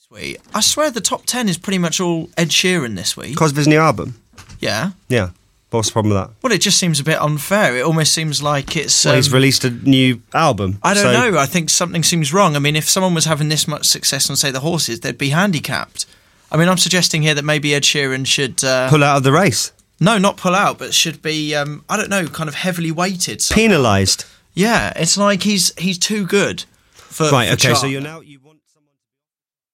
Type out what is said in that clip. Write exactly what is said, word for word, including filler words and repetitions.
Sweet. I swear the top ten is pretty much all Ed Sheeran this week. Because of his new album? Yeah. Yeah. What's the problem with that? Well, it just seems a bit unfair. It almost seems like it's... Well, um, he's released a new album. I don't so know. I think something seems wrong. I mean, if someone was having this much success on, say, the Horses, they'd be handicapped. I mean, I'm suggesting here that maybe Ed Sheeran should... Uh, pull out of the race. No, not pull out, but should be, um, I don't know, kind of heavily weighted. Penalised. Yeah, it's like he's he's too good for Right, for okay, chart. so you're now... You want